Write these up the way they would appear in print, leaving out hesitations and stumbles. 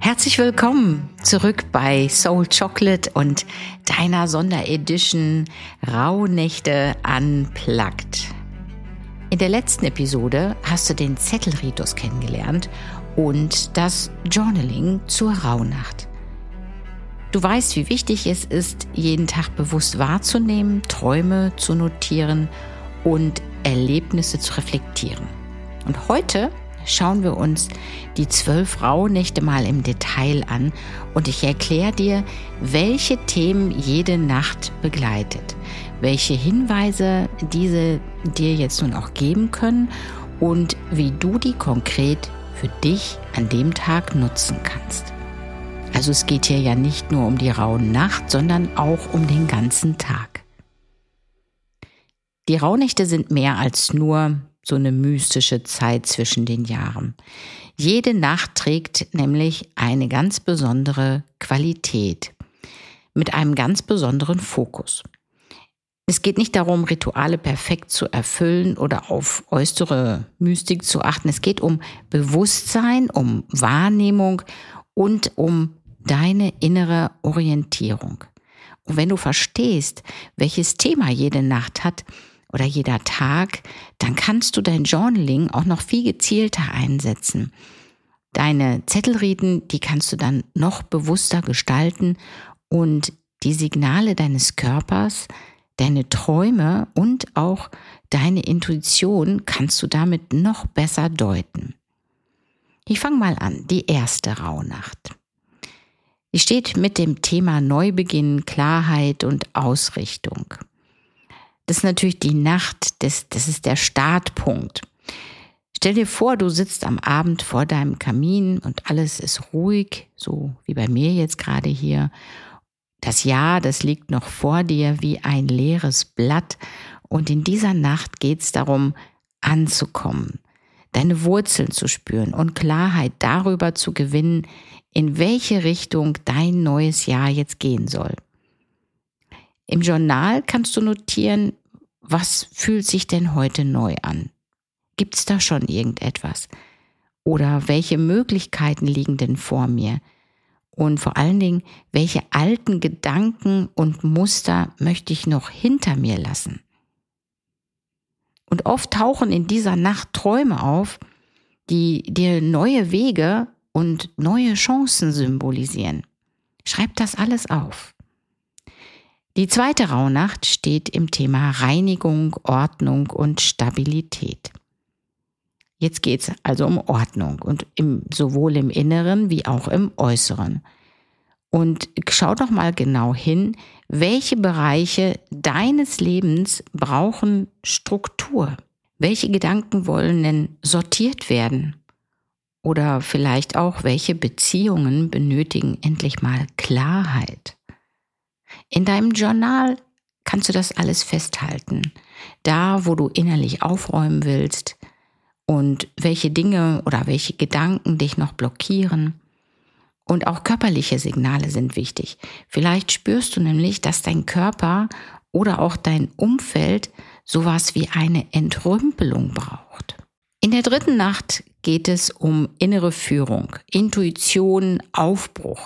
Herzlich willkommen zurück bei Soul Chocolate und deiner Sonderedition Rauhnächte Unplugged. In der letzten Episode hast du den Zettelritus kennengelernt und das Journaling zur Rauhnacht. Du weißt, wie wichtig es ist, jeden Tag bewusst wahrzunehmen, Träume zu notieren und Erlebnisse zu reflektieren. Und heute schauen wir uns die 12 Rauhnächte mal im Detail an und ich erkläre dir, welche Themen jede Nacht begleitet, welche Hinweise diese dir jetzt nun auch geben können und wie du die konkret für dich an dem Tag nutzen kannst. Also es geht hier ja nicht nur um die Rauhnacht, sondern auch um den ganzen Tag. Die Rauhnächte sind mehr als nur so eine mystische Zeit zwischen den Jahren. Jede Nacht trägt nämlich eine ganz besondere Qualität mit einem ganz besonderen Fokus. Es geht nicht darum, Rituale perfekt zu erfüllen oder auf äußere Mystik zu achten. Es geht um Bewusstsein, um Wahrnehmung und um deine innere Orientierung. Und wenn du verstehst, welches Thema jede Nacht hat, oder jeder Tag, dann kannst du dein Journaling auch noch viel gezielter einsetzen. Deine Zettelriten, die kannst du dann noch bewusster gestalten und die Signale deines Körpers, deine Träume und auch deine Intuition kannst du damit noch besser deuten. Ich fange mal an, die erste Rauhnacht. Die steht mit dem Thema Neubeginn, Klarheit und Ausrichtung. Das ist natürlich die Nacht, das ist der Startpunkt. Stell dir vor, du sitzt am Abend vor deinem Kamin und alles ist ruhig, so wie bei mir jetzt gerade hier. Das Jahr, das liegt noch vor dir wie ein leeres Blatt und in dieser Nacht geht es darum, anzukommen, deine Wurzeln zu spüren und Klarheit darüber zu gewinnen, in welche Richtung dein neues Jahr jetzt gehen soll. Im Journal kannst du notieren, was fühlt sich denn heute neu an? Gibt es da schon irgendetwas? Oder welche Möglichkeiten liegen denn vor mir? Und vor allen Dingen, welche alten Gedanken und Muster möchte ich noch hinter mir lassen? Und oft tauchen in dieser Nacht Träume auf, die dir neue Wege und neue Chancen symbolisieren. Schreib das alles auf. Die zweite Rauhnacht steht im Thema Reinigung, Ordnung und Stabilität. Jetzt geht es also um Ordnung und sowohl im Inneren wie auch im Äußeren. Und schau doch mal genau hin, welche Bereiche deines Lebens brauchen Struktur? Welche Gedanken wollen denn sortiert werden? Oder vielleicht auch, welche Beziehungen benötigen endlich mal Klarheit? In deinem Journal kannst du das alles festhalten. Da, wo du innerlich aufräumen willst und welche Dinge oder welche Gedanken dich noch blockieren. Und auch körperliche Signale sind wichtig. Vielleicht spürst du nämlich, dass dein Körper oder auch dein Umfeld sowas wie eine Entrümpelung braucht. In der dritten Nacht geht es um innere Führung, Intuition, Aufbruch.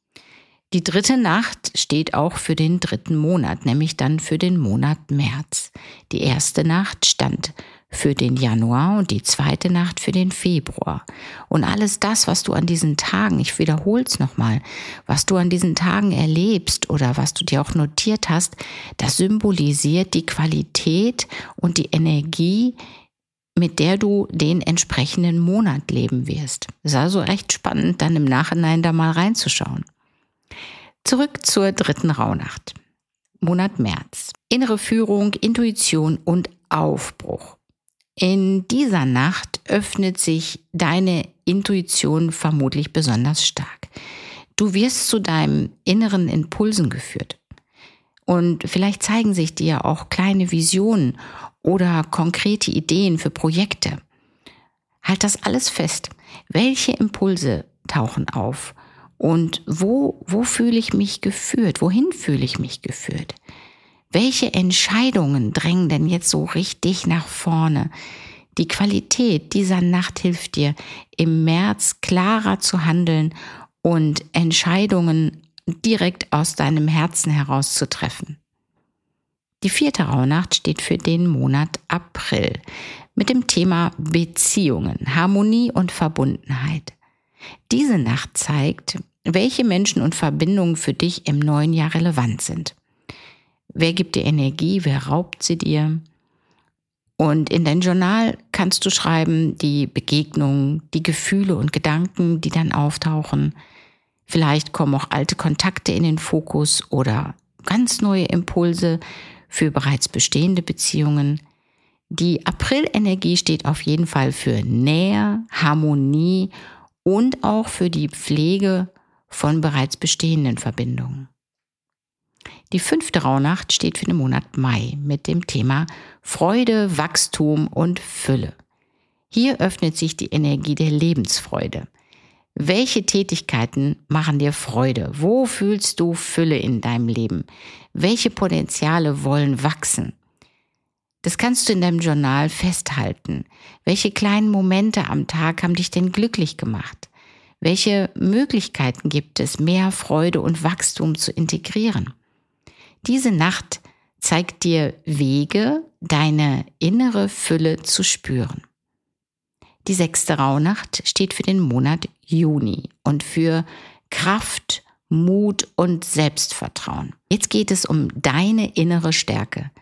Die dritte Nacht steht auch für den dritten Monat, nämlich dann für den Monat März. Die erste Nacht stand für den Januar und die zweite Nacht für den Februar. Und alles das, was du an diesen Tagen, ich wiederhole es nochmal, was du an diesen Tagen erlebst oder was du dir auch notiert hast, das symbolisiert die Qualität und die Energie, mit der du den entsprechenden Monat leben wirst. Es ist also recht spannend, dann im Nachhinein da mal reinzuschauen. Zurück zur dritten Rauhnacht. Monat März. Innere Führung, Intuition und Aufbruch. In dieser Nacht öffnet sich deine Intuition vermutlich besonders stark. Du wirst zu deinen inneren Impulsen geführt. Und vielleicht zeigen sich dir auch kleine Visionen oder konkrete Ideen für Projekte. Halt das alles fest. Welche Impulse tauchen auf? Und wo fühle ich mich geführt? Wohin fühle ich mich geführt? Welche Entscheidungen drängen denn jetzt so richtig nach vorne? Die Qualität dieser Nacht hilft dir, im März klarer zu handeln und Entscheidungen direkt aus deinem Herzen heraus zu treffen. Die 4. Rauhnacht steht für den Monat April mit dem Thema Beziehungen, Harmonie und Verbundenheit. Diese Nacht zeigt, welche Menschen und Verbindungen für dich im neuen Jahr relevant sind. Wer gibt dir Energie, wer raubt sie dir? Und in dein Journal kannst du schreiben die Begegnungen, die Gefühle und Gedanken, die dann auftauchen. Vielleicht kommen auch alte Kontakte in den Fokus oder ganz neue Impulse für bereits bestehende Beziehungen. Die April-Energie steht auf jeden Fall für Nähe, Harmonie und auch für die Pflege von bereits bestehenden Verbindungen. Die 5. Rauhnacht steht für den Monat Mai mit dem Thema Freude, Wachstum und Fülle. Hier öffnet sich die Energie der Lebensfreude. Welche Tätigkeiten machen dir Freude? Wo fühlst du Fülle in deinem Leben? Welche Potenziale wollen wachsen? Das kannst du in deinem Journal festhalten. Welche kleinen Momente am Tag haben dich denn glücklich gemacht? Welche Möglichkeiten gibt es, mehr Freude und Wachstum zu integrieren? Diese Nacht zeigt dir Wege, deine innere Fülle zu spüren. Die 6. Rauhnacht steht für den Monat Juni und für Kraft, Mut und Selbstvertrauen. Jetzt geht es um deine innere Stärke.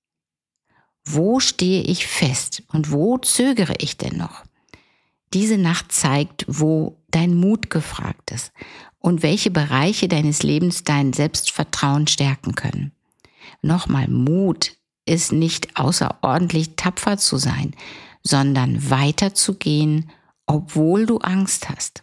Wo stehe ich fest und wo zögere ich denn noch? Diese Nacht zeigt, wo dein Mut gefragt ist und welche Bereiche deines Lebens dein Selbstvertrauen stärken können. Nochmal, Mut ist nicht außerordentlich tapfer zu sein, sondern weiterzugehen, obwohl du Angst hast.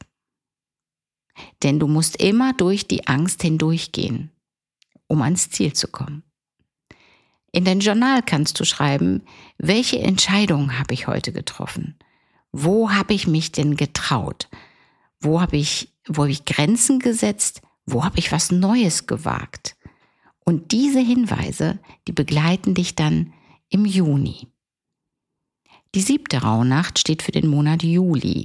Denn du musst immer durch die Angst hindurchgehen, um ans Ziel zu kommen. In dein Journal kannst du schreiben, welche Entscheidungen habe ich heute getroffen? Wo habe ich mich denn getraut? Wo habe ich Grenzen gesetzt? Wo habe ich was Neues gewagt? Und diese Hinweise, die begleiten dich dann im Juni. Die 7. Rauhnacht steht für den Monat Juli.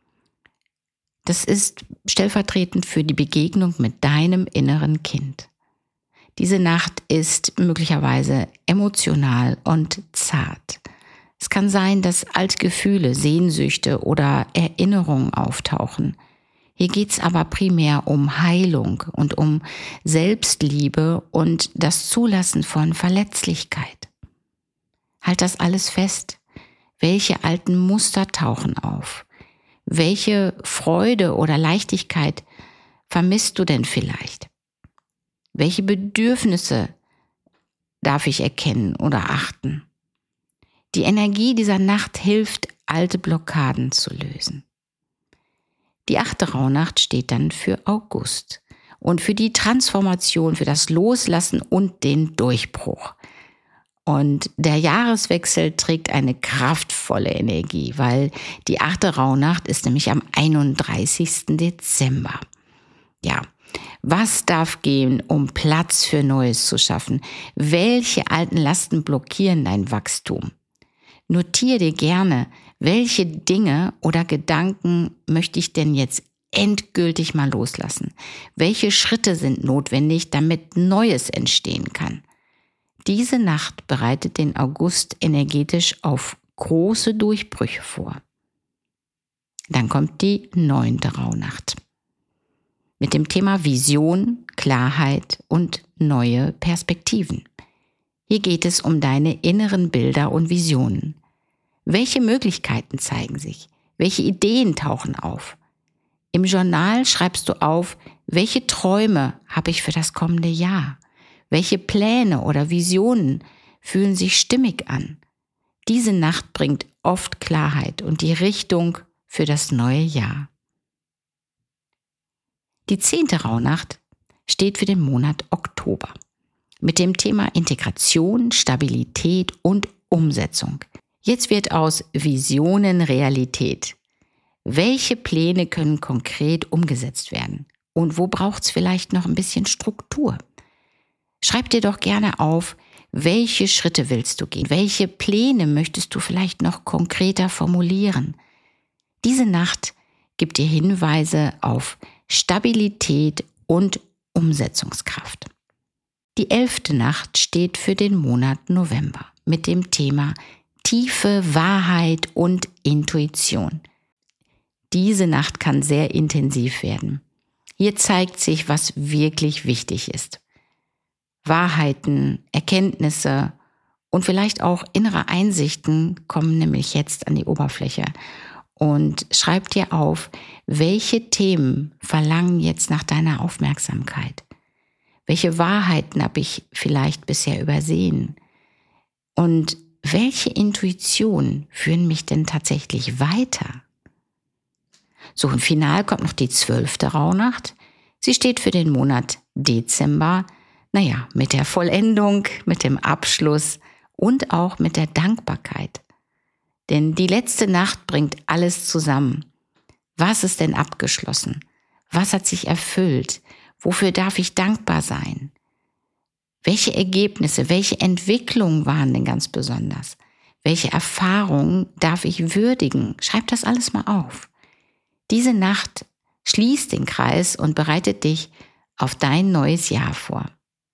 Das ist stellvertretend für die Begegnung mit deinem inneren Kind. Diese Nacht ist möglicherweise emotional und zart. Es kann sein, dass alte Gefühle, Sehnsüchte oder Erinnerungen auftauchen. Hier geht es aber primär um Heilung und um Selbstliebe und das Zulassen von Verletzlichkeit. Halt das alles fest. Welche alten Muster tauchen auf? Welche Freude oder Leichtigkeit vermisst du denn vielleicht? Welche Bedürfnisse darf ich erkennen oder achten? Die Energie dieser Nacht hilft, alte Blockaden zu lösen. Die 8. Rauhnacht steht dann für August und für die Transformation, für das Loslassen und den Durchbruch. Und der Jahreswechsel trägt eine kraftvolle Energie, weil die 8. Rauhnacht ist nämlich am 31. Dezember. Ja, was darf gehen, um Platz für Neues zu schaffen? Welche alten Lasten blockieren dein Wachstum? Notiere dir gerne, welche Dinge oder Gedanken möchte ich denn jetzt endgültig mal loslassen? Welche Schritte sind notwendig, damit Neues entstehen kann? Diese Nacht bereitet den August energetisch auf große Durchbrüche vor. Dann kommt die 9. Rauhnacht mit dem Thema Vision, Klarheit und neue Perspektiven. Hier geht es um deine inneren Bilder und Visionen. Welche Möglichkeiten zeigen sich? Welche Ideen tauchen auf? Im Journal schreibst du auf, welche Träume habe ich für das kommende Jahr? Welche Pläne oder Visionen fühlen sich stimmig an? Diese Nacht bringt oft Klarheit und die Richtung für das neue Jahr. Die 10. Rauhnacht steht für den Monat Oktober mit dem Thema Integration, Stabilität und Umsetzung. Jetzt wird aus Visionen Realität. Welche Pläne können konkret umgesetzt werden? Und wo braucht es vielleicht noch ein bisschen Struktur? Schreib dir doch gerne auf, welche Schritte willst du gehen? Welche Pläne möchtest du vielleicht noch konkreter formulieren? Diese Nacht gibt dir Hinweise auf Stabilität und Umsetzungskraft. Die 11. Nacht steht für den Monat November mit dem Thema tiefe Wahrheit und Intuition. Diese Nacht kann sehr intensiv werden. Hier zeigt sich, was wirklich wichtig ist. Wahrheiten, Erkenntnisse und vielleicht auch innere Einsichten kommen nämlich jetzt an die Oberfläche. Und schreib dir auf, welche Themen verlangen jetzt nach deiner Aufmerksamkeit. Welche Wahrheiten habe ich vielleicht bisher übersehen? Und welche Intuitionen führen mich denn tatsächlich weiter? So, im Final kommt noch die 12. Rauhnacht. Sie steht für den Monat Dezember. Mit der Vollendung, mit dem Abschluss und auch mit der Dankbarkeit. Denn die letzte Nacht bringt alles zusammen. Was ist denn abgeschlossen? Was hat sich erfüllt? Wofür darf ich dankbar sein? Welche Ergebnisse, welche Entwicklungen waren denn ganz besonders? Welche Erfahrungen darf ich würdigen? Schreib das alles mal auf. Diese Nacht schließt den Kreis und bereitet dich auf dein neues Jahr vor.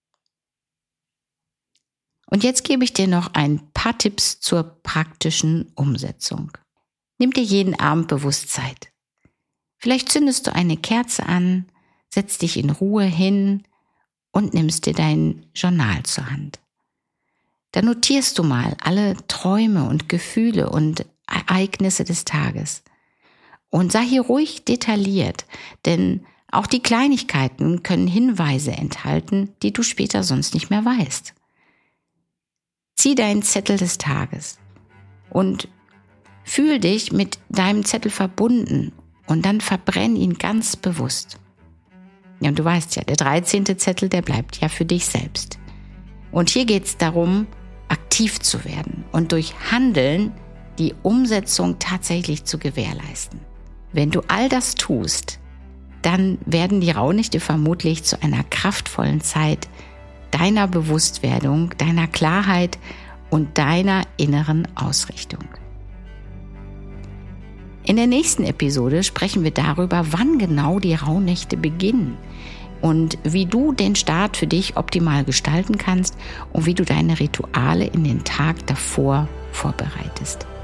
Und jetzt gebe ich dir noch ein paar Tipps zur praktischen Umsetzung. Nimm dir jeden Abend bewusst Zeit. Vielleicht zündest du eine Kerze an, setzt dich in Ruhe hin und nimmst dir dein Journal zur Hand. Da notierst du mal alle Träume und Gefühle und Ereignisse des Tages. Und sei hier ruhig detailliert, denn auch die Kleinigkeiten können Hinweise enthalten, die du später sonst nicht mehr weißt. Zieh deinen Zettel des Tages und fühl dich mit deinem Zettel verbunden und dann verbrenn ihn ganz bewusst. Ja, und du weißt ja, der 13. Zettel, der bleibt ja für dich selbst. Und hier geht es darum, aktiv zu werden und durch Handeln die Umsetzung tatsächlich zu gewährleisten. Wenn du all das tust, dann werden die Rauhnächte vermutlich zu einer kraftvollen Zeit deiner Bewusstwerdung, deiner Klarheit und deiner inneren Ausrichtung. In der nächsten Episode sprechen wir darüber, wann genau die Rauhnächte beginnen und wie du den Start für dich optimal gestalten kannst und wie du deine Rituale in den Tag davor vorbereitest.